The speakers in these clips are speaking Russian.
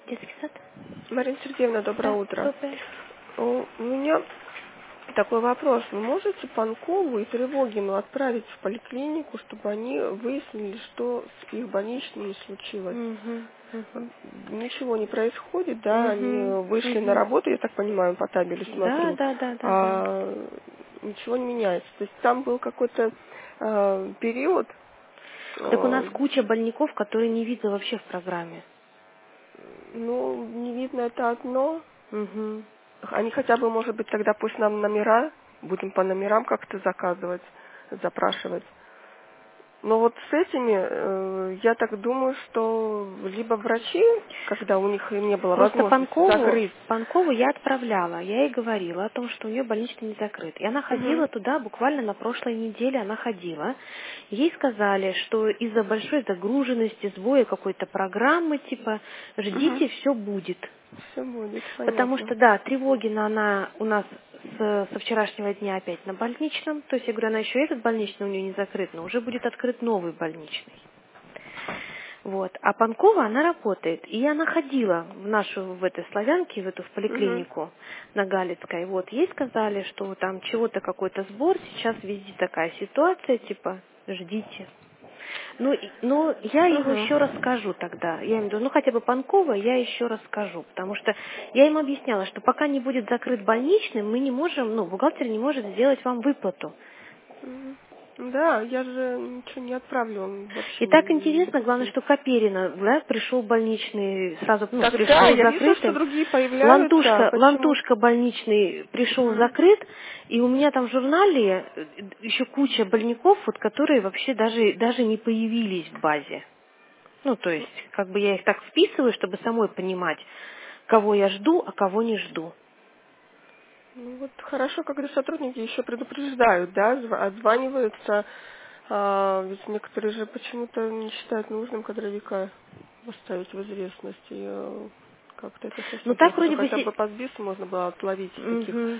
Детский сад? Марина Сергеевна, доброе Да, утро. доброе. У меня такой вопрос. Вы можете Панкову и Тревогину отправить в поликлинику, чтобы они выяснили, что с их больничными случилось? Угу, угу, Ничего не происходит, да? Они угу, вышли на угу. работу, я так понимаю, по табелю Да, смотрю, да, да, да, да. а ничего не меняется. То есть там был какой-то период, Так у нас э, куча больников, которые не видно вообще в программе. ну, не видно это одно. Угу. Они хотя бы, может быть, тогда пусть нам номера, будем по номерам как-то заказывать, запрашивать. Но вот с этими, я так думаю, что либо врачи, когда у них не было Просто возможности закрыть. Панкову я отправляла, я ей говорила о том, что у нее больничный не закрыт. И она ходила Мгм. туда буквально на прошлой неделе, она ходила. Ей сказали, что из-за большой загруженности, сбоя какой-то программы, типа, Мгм. ждите, все будет. Все будет, Потому понятно. что, да, Тревогина, она у нас со вчерашнего дня опять на больничном. То есть, я говорю, она еще этот больничный у нее не закрыт, но уже будет открыт новый больничный. Вот. А Панкова, она работает. И она ходила в этой Славянке, в Мгм. поликлинику на Галицкой. Вот. Ей сказали, что там чего-то какой-то сбор, сейчас везде такая ситуация, типа, ждите. Ну, я ему Мгм. еще расскажу тогда. Я им говорю, ну хотя бы Панкова я еще расскажу. Потому что я им объясняла, что пока не будет закрыт больничный, мы не можем, бухгалтер не может сделать вам выплату. Мгм. Да, я же ничего не отправлю, он вообще И так не интересно, главное, будет. что Каперина, да, пришел больничный, сразу, Так да, пришел я вижу, что закрытым. другие появляются, а почему? Лантушка больничный пришел Мгм. закрыт, и у меня там в журнале еще куча больников, вот, которые вообще даже не появились в базе. Ну, то есть, как бы я их так вписываю, чтобы самой понимать, кого я жду, а кого не жду. Ну вот хорошо, когда сотрудники еще предупреждают, да, отзваниваются, ведь некоторые же почему-то не считают нужным кадровика поставить в известность. И как-то это Ну, совсем так плохо. То вроде бы... хотя бы по СБИСу можно было отловить таких. Мгм.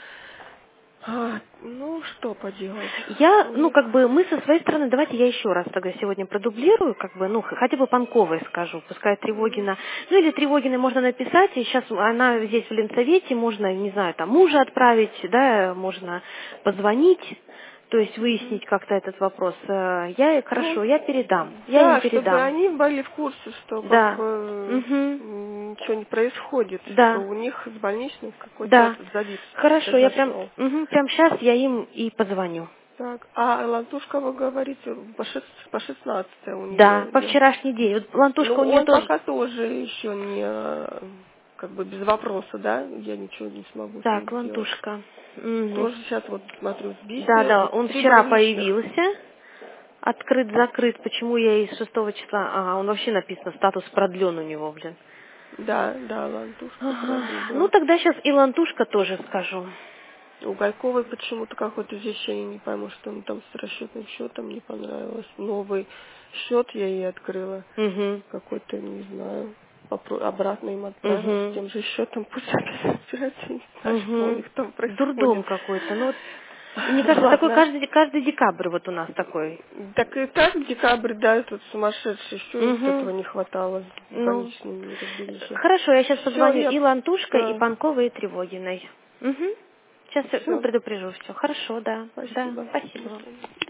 Ну, что поделать. Вот. Как бы мы со своей стороны, давайте я еще раз тогда сегодня продублирую, как бы, хотя бы Панковой скажу, пускай Мгм. Тревогина, или Тревогиной можно написать, и сейчас она здесь в Ленсовете, можно, не знаю, там мужа отправить, да, можно позвонить, то есть Мгм. выяснить как-то этот вопрос. Ну, Хорошо, я им да, чтобы передам. они были в курсе, что как Да, бы угу. ничего не происходит, что Да, у них с больничным какой-то да. этот завис Хорошо, я произошел. прям сейчас я им и позвоню. Так, а Лантушка, вы говорите, по 16 у Да, нее по идет. вчерашний день. Вот Лантушка Ну, у нее он тоже. пока тоже еще не, как бы без вопроса, да, я ничего не смогу с ним Так, сделать. Лантушка. Мгм. Тоже сейчас вот смотрю в Да, БИСе, да, вот он 3 вчера больничных. появился. Открыт-закрыт. Почему я из 6 числа... Ага, он вообще написано, статус продлен у него, блин. Да, да, Лантушка Ага. продлен. Ну, тогда сейчас и Лантушка тоже скажу. У Гайковой почему-то какое-то вещение, не пойму, что он там с расчетным счетом не понравилось. Новый счет я ей открыла. Угу. Какой-то, не знаю, обратно им отправила с Угу. тем же счетом. Пусть опять разбираются, не знаю, что у Угу. них там Дурдом происходит. какой-то. И мне кажется, такой Ладно. каждый декабрь вот у нас такой. Так и так декабрь, да, тут сумасшедший. Еще из этого Угу. не хватало с Ну, больничными неразберихи. хорошо, я сейчас Все, позвоню я... и Лантушкой, и Да, Панковой, и Тревогиной. Угу. Сейчас, все. предупрежу все. Хорошо, да. Да, Спасибо. До спасибо вам. свидания.